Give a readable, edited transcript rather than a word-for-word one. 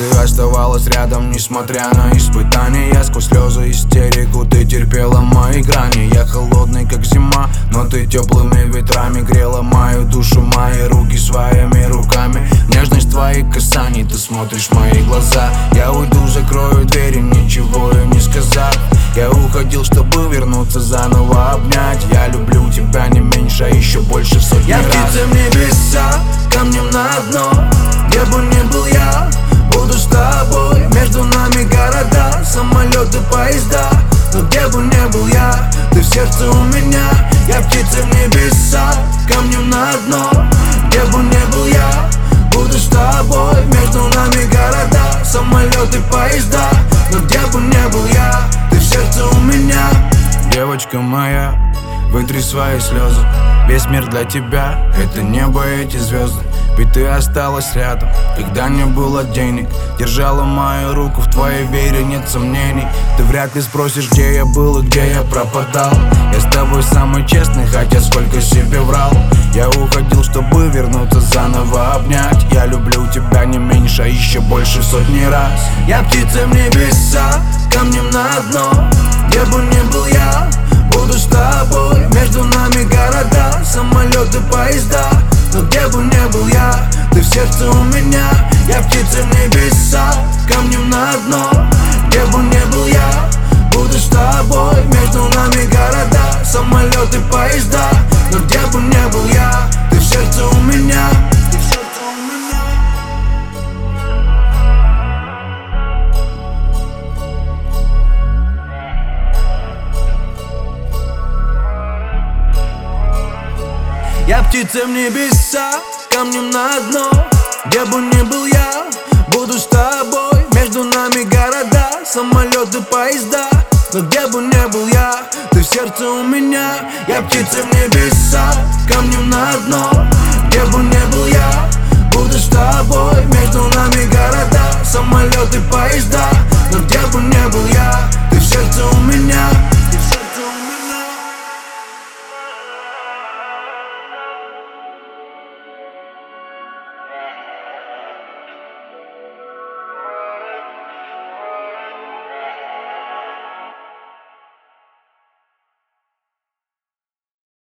Ты оставалась рядом, несмотря на испытания. Сквозь слезы, истерику ты терпела мои грани. Я холодный, как зима, но ты теплыми ветрами грела мою душу, мои руки своими руками. Нежность твоих касаний, ты смотришь в мои глаза. Я уйду, закрою двери, ничего и не сказав. Я уходил, чтобы вернуться, заново обнять. Я люблю тебя не меньше, а еще больше в сотни раз. Я птица в небеса, камнем на дно. Где бы ни был я, буду с тобой. Между нами города, самолеты, поезда. Но где бы ни был я, ты в сердце у меня. Я птица в небеса, камнем на дно. Где бы ни был я, буду с тобой. Между нами города, самолеты, поезда. Но где бы ни был я, ты в сердце у меня. Девочка моя, вытри свои слезы. Весь мир для тебя, это небо, эти звезды. Ведь ты осталась рядом, когда не было денег. Держала мою руку, в твоей вере нет сомнений. Ты вряд ли спросишь, где я был и где я пропадал. Я с тобой самый честный, хотя сколько себе врал. Я уходил, чтобы вернуться, заново обнять. Я люблю тебя не меньше, а еще больше в сотни раз. Я птица в небеса, камнем на дно. Где бы ни был я, буду с тобой. Между нами города, самолеты, поезда. Но где бы ни был я, ты в сердце у меня. Я птица в небеса, камнем на дно. Где бы ни был я, буду с тобой. Между нами города, самолеты, поезда. Но где бы ни был я, ты в сердце у меня. Я птица в небеса, камнем на дно. Где бы ни был я,